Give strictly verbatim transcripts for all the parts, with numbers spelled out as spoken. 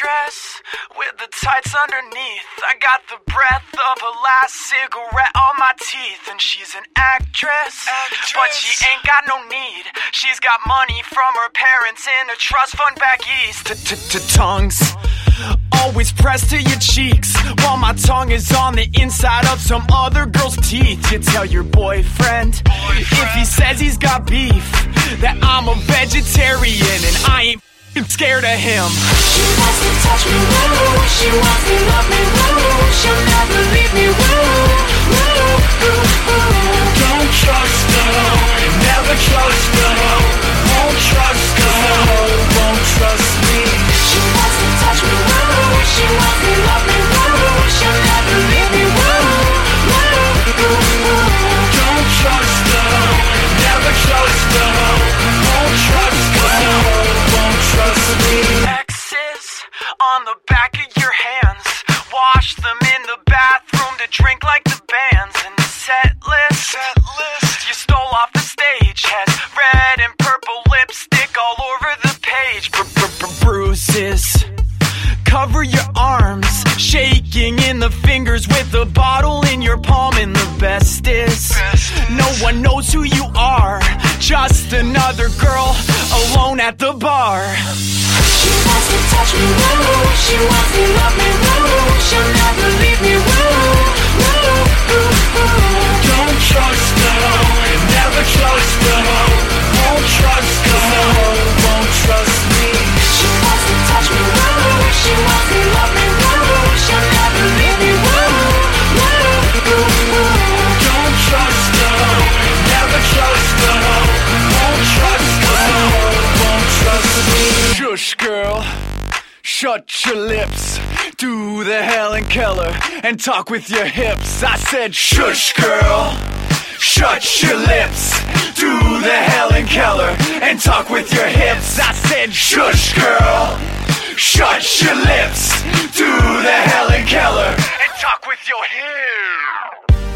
dress with the tights underneath. I got the breath of her last cigarette on my teeth. And she's an actress, actress, but she ain't got no need. She's got money from her parents in a trust fund back east. Tongues always pressed to your cheeks, while my tongue is on the inside of some other girl's teeth. You tell your boyfriend, boyfriend, if he says he's got beef, that I'm a vegetarian and I ain't f***ing scared of him. She wants to touch me, woo. She wants to love me, woo. She'll never leave me, woo. Woo, woo, woo. Don't trust her, never trust her. Won't trust her, won't trust me. She wants to touch me, woo. She wants to love me, woo. She'll never leave me, woo. Woo, woo, woo. Don't trust her, never trust her. Won't trust her, won't trust me. X's on the back of your hands, wash them in the bathroom to drink like the bands. And the set list, set list you stole off the stage has red and purple lipstick all over the page. Bruises cover your arms, shaking in the fingers with a bottle in your palm. And the best is, no one knows who you are, just another girl alone at the bar. She wants to touch me, woo. She wants to love me, woo. She'll never leave me, woo. Woo, woo, woo. Don't trust her, never trust her. Won't trust her, won't trust me. She wants to touch me, woo. She wants to love me, woo. She'll never leave me, woo. Woo, woo, woo. Don't trust her, never trust her. Won't trust her, won't trust me. Shush, girl, shut your lips. Do the Helen Keller and talk with your hips. I said shush, girl, shut your lips. Do the Helen Keller and talk with your hips. I said shush, girl, shut your lips. Do the Helen Keller and talk with your hips.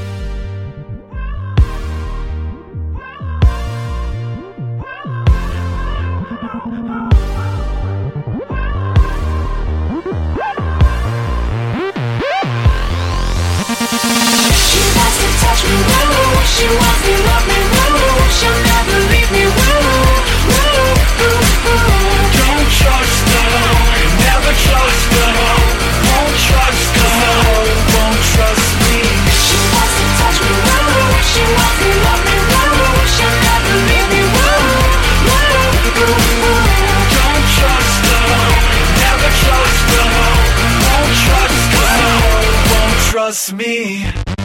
She wants to touch me, woo. She wants to love me, woo. She'll never leave me, woo. Woo, woo, woo. Don't trust her, never trust her. Won't trust her, won't trust me. She wants to touch me, woo. She wants to love me, woo. She'll never leave me, woo. Woo, woo, woo. Don't trust her, never trust her. Won't trust her, won't trust me.